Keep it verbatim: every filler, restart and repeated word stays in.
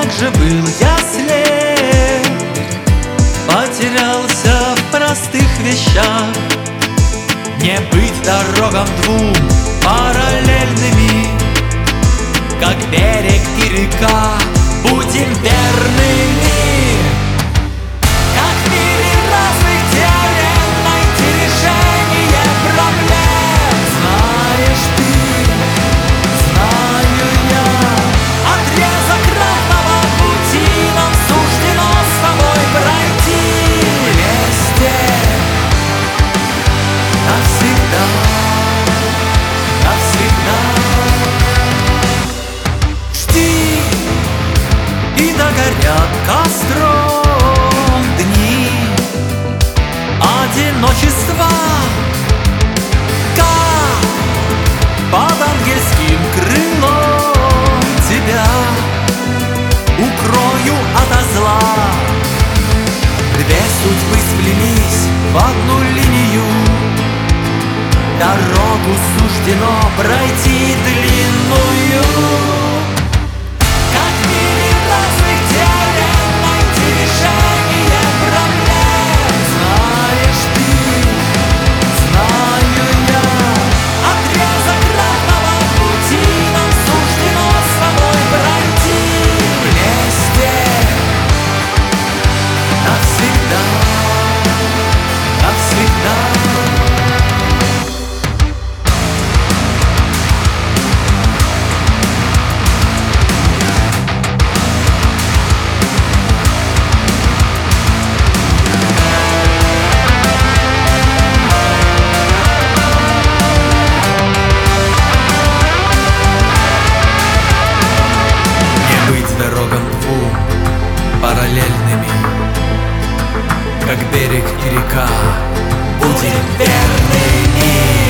как же был я слеп, потерялся в простых вещах. Не быть дорогам двум параллельными, как берег и река, будем верными. Как в мире разных теорем найти решение проблем. Знаешь ты, знаю я, отрезок равного пути нам суждено с тобой пройти вместе навсегда, навсегда. Жди, и догорят костром дни одиночества, как под ангельским крылом тебя укрою ото зла. Две судьбы сплелись в одну линию, дорогу суждено пройти длинную. Как в мире разных теорем найти решение проблем. Знаешь ты, знаю я, отрезок равного пути нам суждено с тобой пройти вместе навсегда, навсегда. Дорогам двум параллельными, как берег и река, будем верными.